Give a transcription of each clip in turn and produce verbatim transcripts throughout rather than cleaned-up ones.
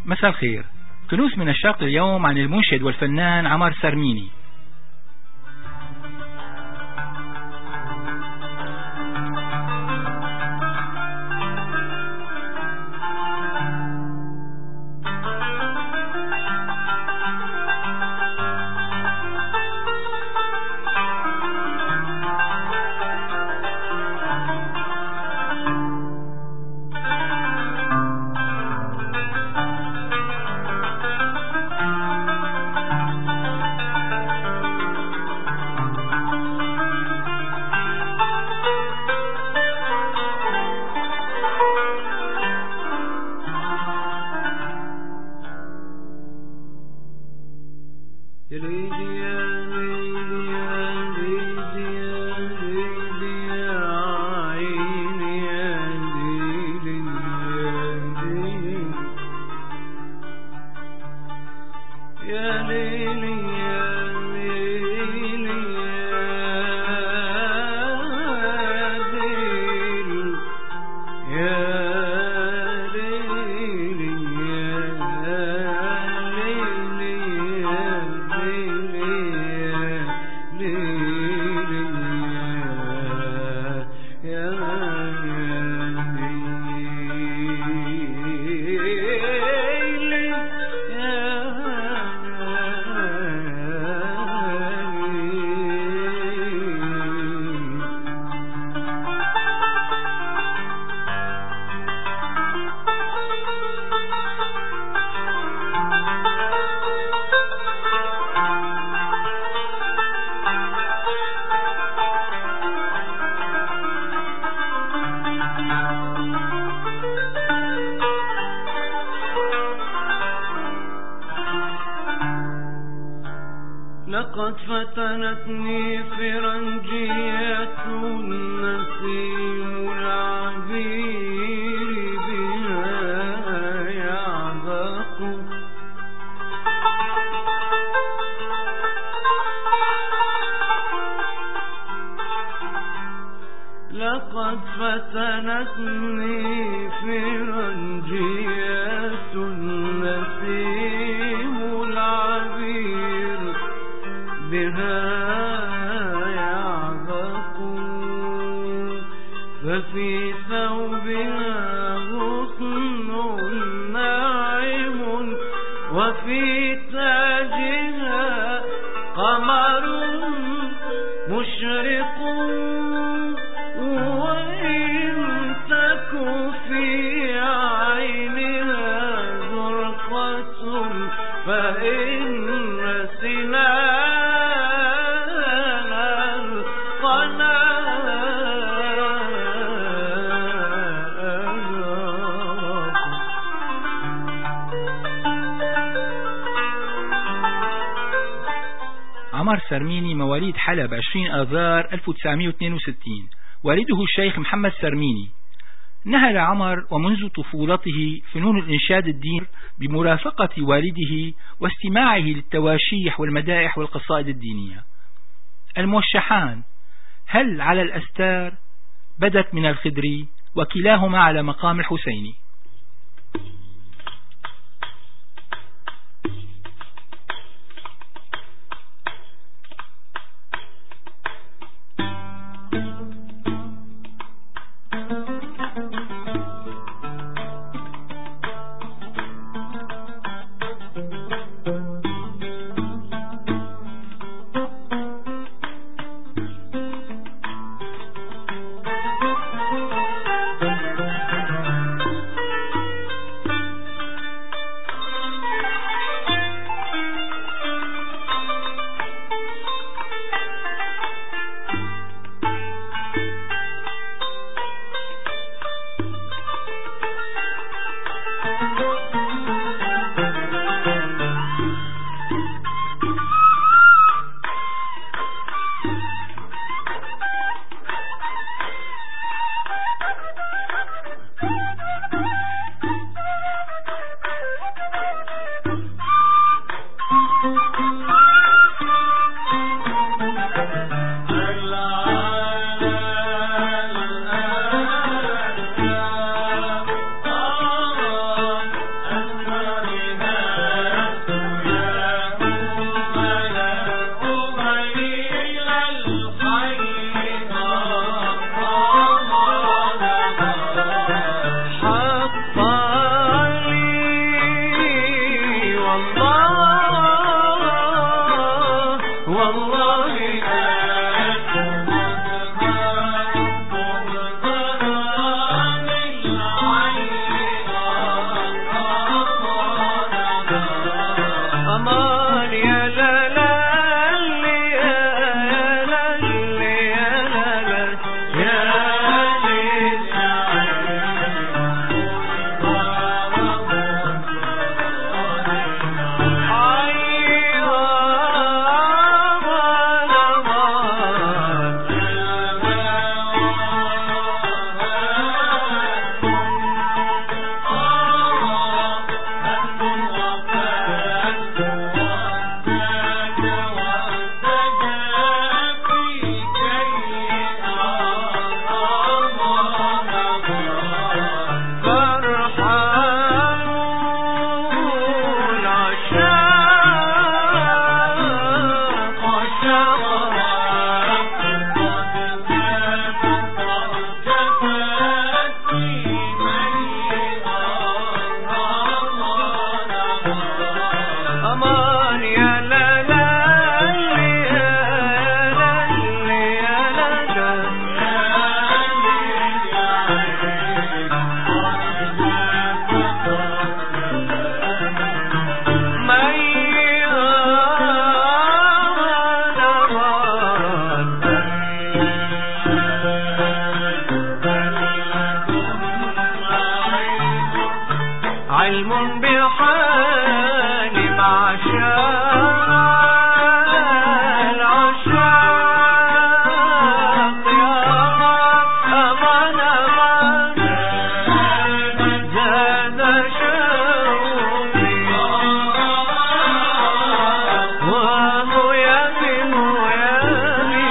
مساء الخير. كنوز من الشرق اليوم عن المنشد والفنان عمر سرميني. لقد فتنتني فرنجية النسيم العبير بها يعبق. لقد فتنتني فرنجية النسيم العبير بها يعبق. ففي ثوبها غصن ناعم وفي تاجها قمر مشرق. وإن تك في عينها زرقة فإن سنان القنا عمر سرميني مواليد حلب عشرين آذار ألف وتسعمئة واثنين وستين. والده الشيخ محمد سرميني. نهل عمر ومنذ طفولته فنون الإنشاد الديني بمرافقة والده واستماعه للتواشيح والمدائح والقصائد الدينية. الموشحان هل على الأستار بدت من الخدري، وكلاهما على مقام الحسيني. علم بحالي مع شان عشاق يا أمان أمان زاد شوقي وميامي ميامي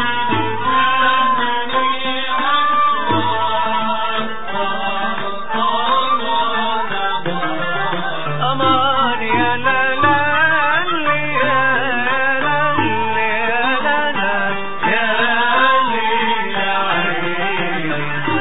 أمان يا لا لا يا لا يا لي يا عيني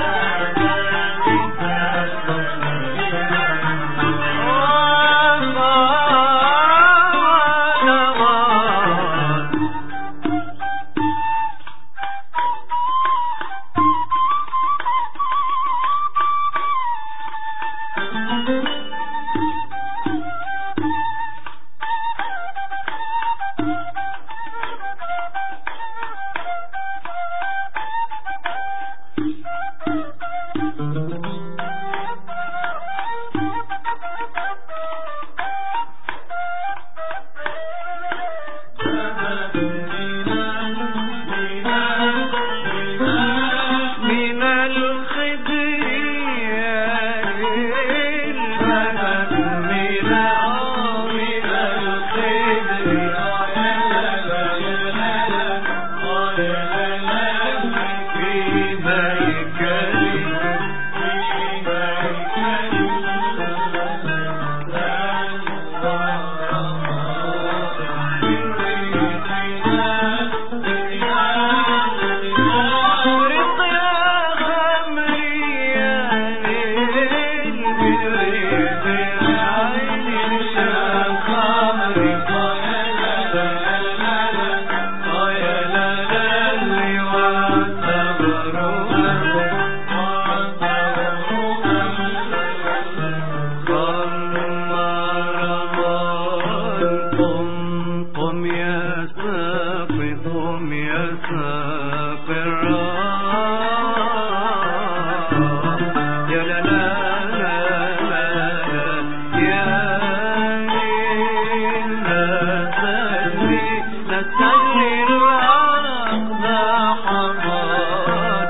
من الخدر يا ليل من من الخدر في ميكلي قم يا ساقي قم يا ساقي الراح يا لا لا لا لا يا ليل لا تجري لا تجري العقد حضان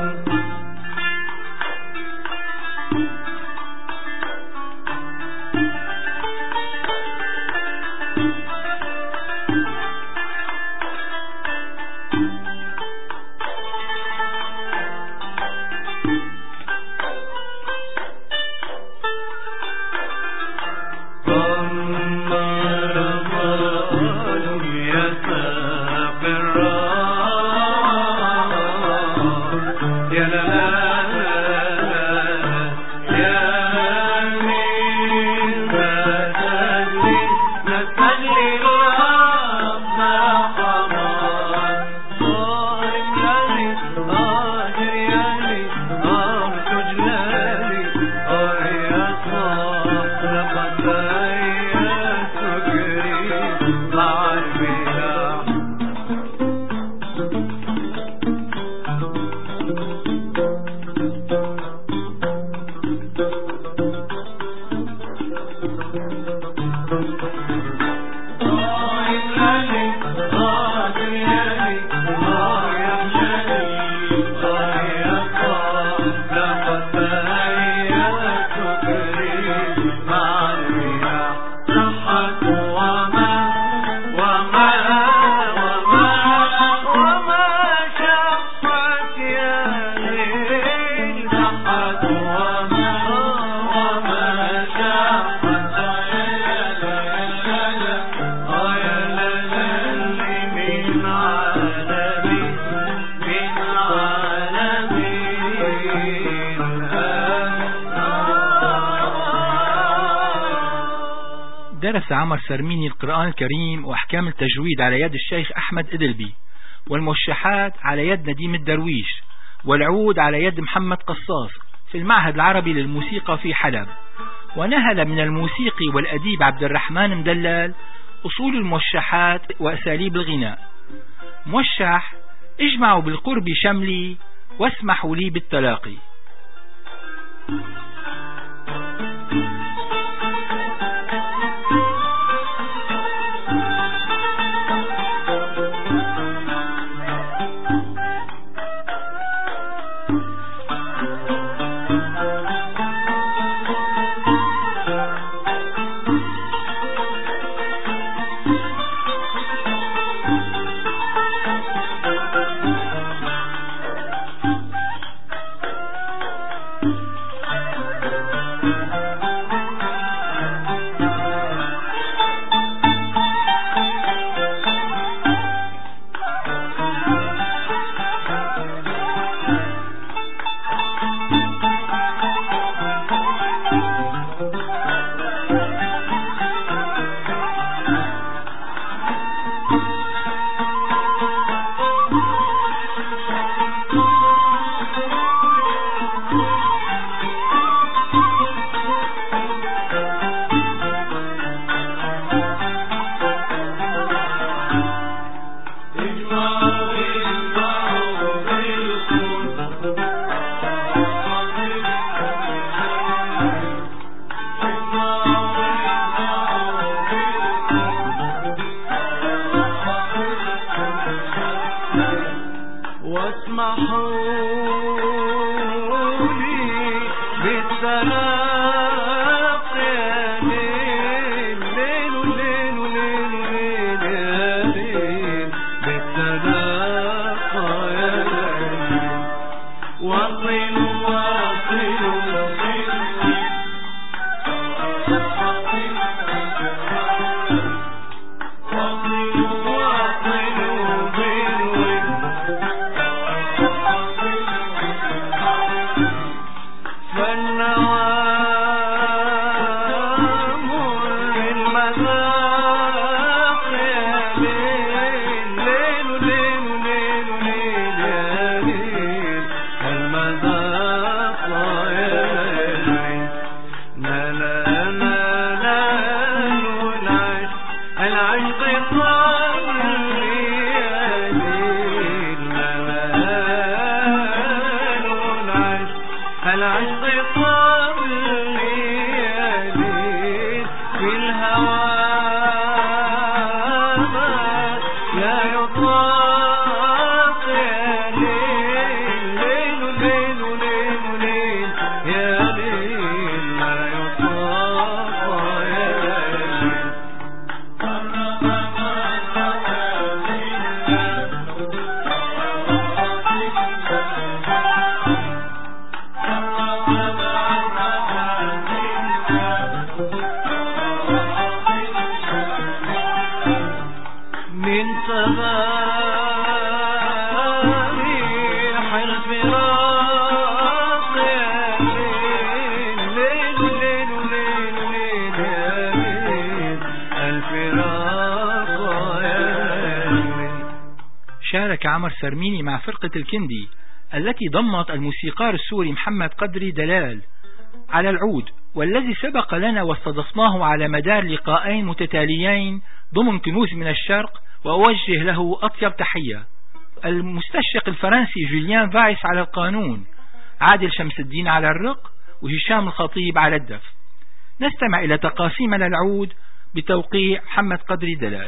يا لا لا يا ليل لا تجري لا تجري العقد حضان ظالم لي آجر يا لي أرجو جلالي يا صاح لقد بيت سكري مع البلاح درس عمر سرميني القرآن الكريم وأحكام التجويد على يد الشيخ أحمد إدلبي، والموشحات على يد نديم الدرويش، والعود على يد محمد قصاص في المعهد العربي للموسيقى في حلب. ونهل من الموسيقي والأديب عبد الرحمن مدلل أصول الموشحات وأساليب الغناء. موشح: اجمعوا بالقرب شملي واسمحوا لي بالتلاقي. شارك عمر سرميني مع فرقة الكندي التي ضمت الموسيقار السوري محمد قدري دلال على العود، والذي سبق لنا واستضفناه على مدار لقاءين متتاليين ضمن كنوز من الشرق، وأوجه له أطيب تحية. المستشرق الفرنسي جوليان فايس على القانون، عادل شمس الدين على الرق، وهشام الخطيب على الدف. نستمع إلى تقاسيم للعود بتوقيع محمد قدري دلال.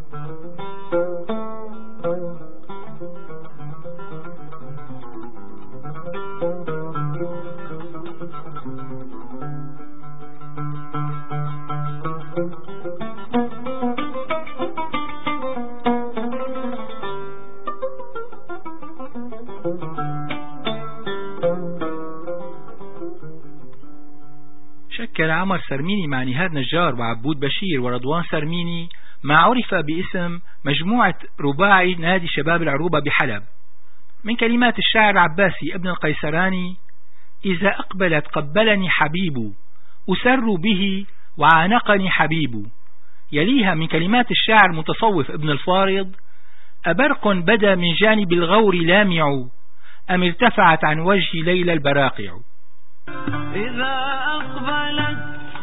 شكل عمر سرميني مع نهاد نجار وعبود بشير ورضوان سرميني ما عرف باسم مجموعة رباعي نادي شباب العروبة بحلب، من كلمات الشاعر العباسي ابن القيسراني: إذا أقبلت قبلني حبيب أسر به وعانقني حبيب. يليها من كلمات الشاعر المتصوف ابن الفارض: أبرق بدا من جانب الغور لامع أم ارتفعت عن وجه ليلى البراقع. إذا أقبلت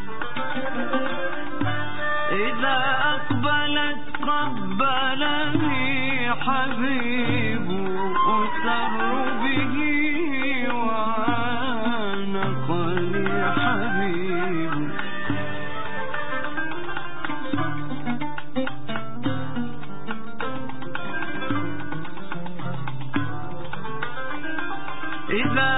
إذا أقبلت قبلني حبيب أسر به وعانقني حبيب. إذا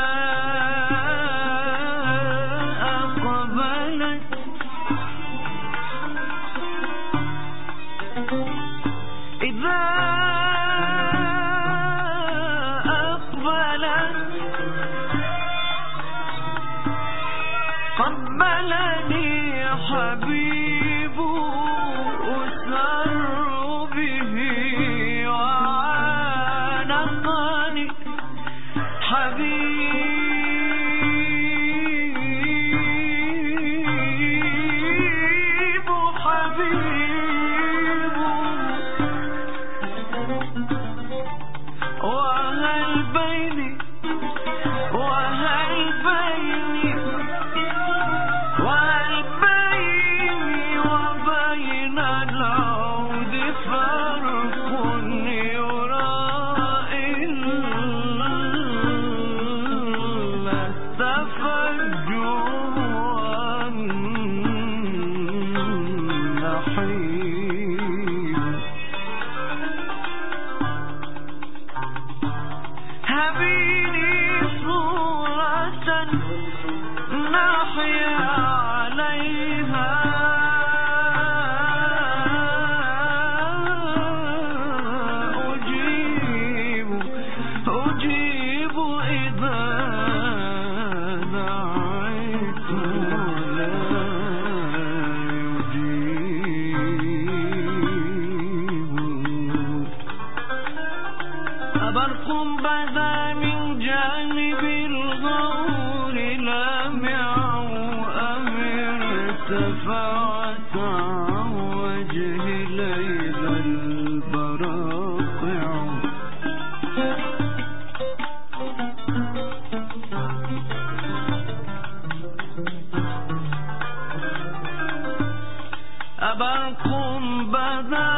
قبلني حبيب أسر به وعانقني حبيب حبيب. وهل بيني وهل بيني وهل بيني وبين العود فرق يرى إلا التفجر والنحيب. هبيني صورة نحيا عليها أجيب أجيب إذا دعيت لا يجيب. أبرق بدا من جانب الغور لامع أم ارتفعت عن وجه ليلى البراقع. أبرق بدا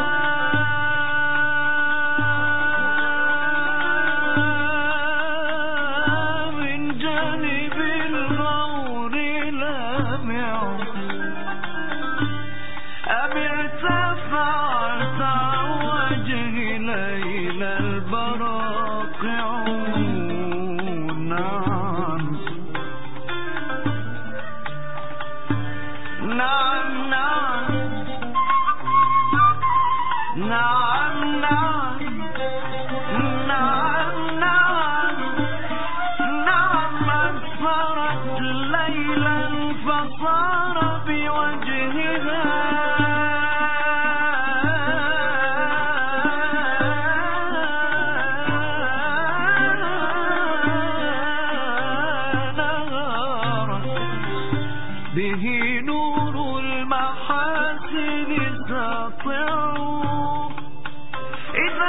به نور المحاسن ساطع. إذا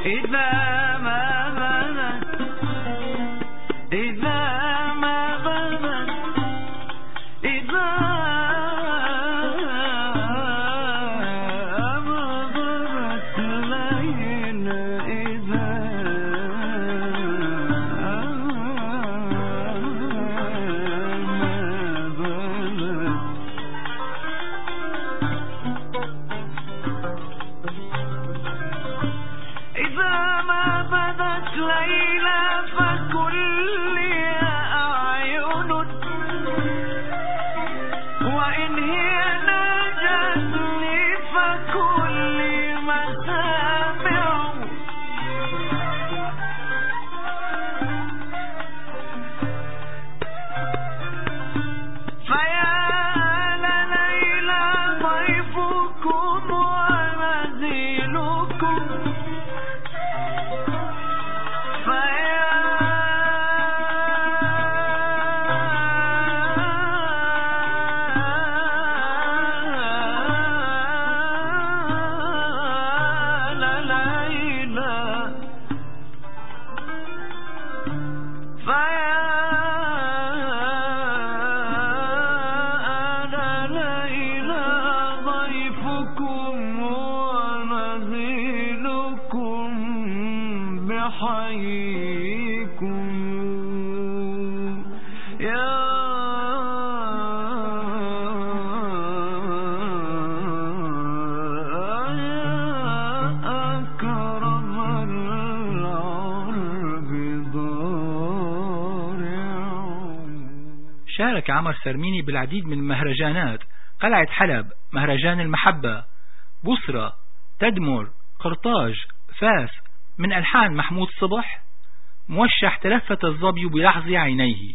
إذا ما بدت إذا ما بدت إذا بدت ليلى إذا ما بدت ليلى فكل أعين وإن هي ناجتني فكل مسامع فيا لليلى ضيفكم ونزيلكم حييكم يا أكرم العرب ضارع. شارك عمر سرميني بالعديد من المهرجانات: قلعة حلب، مهرجان المحبة، بصرة، تدمر، قرطاج، فاس. من ألحان محمود صبح موشح تلفت الظبي بلحظ عينيه.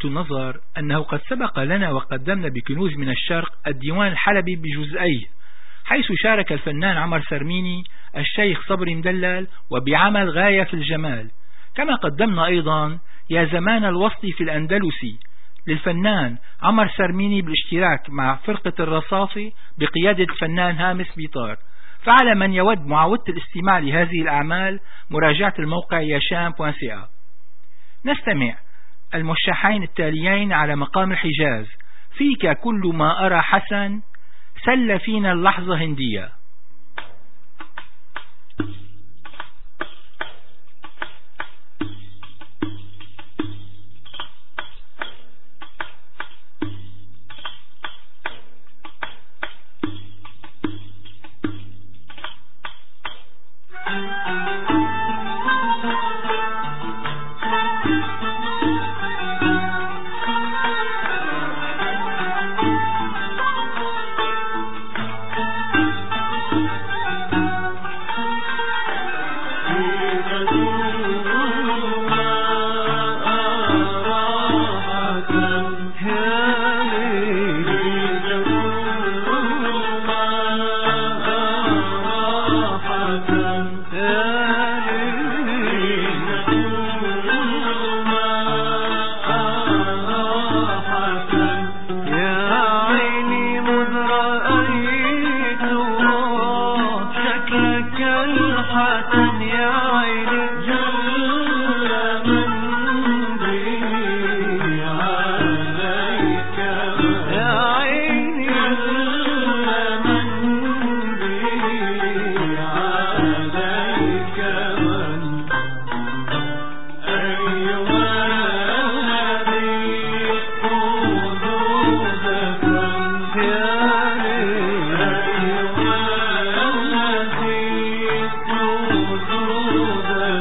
يلفت النظر أنه قد سبق لنا وقدمنا بكنوز من الشرق الديوان الحلبي بجزئيه، حيث شارك الفنان عمر سرميني الشيخ صبري مدلل وبعمل غاية في الجمال. كما قدمنا أيضا يا زمان الوصل في الأندلسي للفنان عمر سرميني بالاشتراك مع فرقة الرصاصي بقيادة الفنان هامس بيطار. فعلى من يود معاودة الاستماع لهذه الأعمال مراجعة الموقع ياشام دوت سي إيه. نستمع الموشحين التاليين على مقام الحجاز: فيك كل ما أرى حسن، سل فينا اللحظة هندية. أيها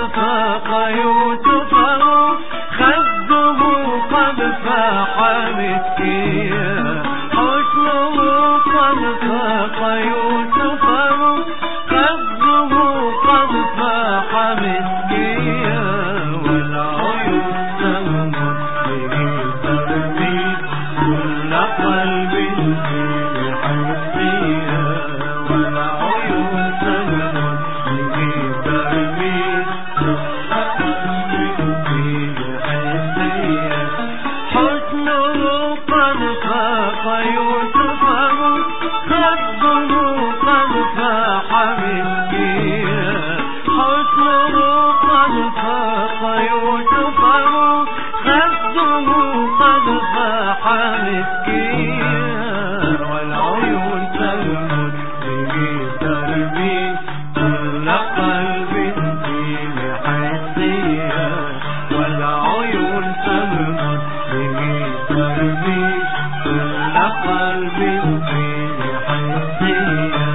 فاق يوسفه خده قد فاح مسكيا حسنه قد فاق يوسفه خده قد فاح مسكيا والعيون تغمض به ترميد كل قلب فيه حسيا والعيون تغمض به ترميد كل قلب فيه حسيا حسنه قد فاق يوسفه خده قد فاح مسكيا حسنه قد فاق يوسفه خده قد فاح مسكيا والعيون تغمض به ترمي كل قلب فيه حسيا والعيون تغمض به ترمي كل قلب فيه حسيا.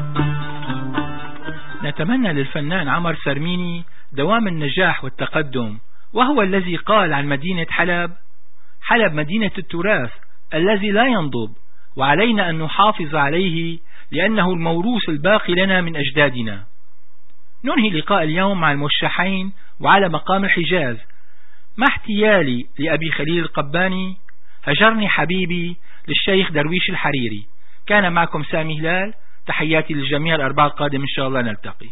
نتمنى للفنان عمر سرميني دوام النجاح والتقدم، وهو الذي قال عن مدينة حلب: حلب مدينة التراث الذي لا ينضب، وعلينا أن نحافظ عليه لأنه الموروث الباقي لنا من أجدادنا. ننهي لقاء اليوم مع الموشحين وعلى مقام الحجاز مع احتيالي لأبي خليل القباني هجرني حبيبي للشيخ درويش الحريري. كان معكم سامي هلال، تحياتي للجميع. الأربعاء القادم إن شاء الله نلتقي.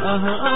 آه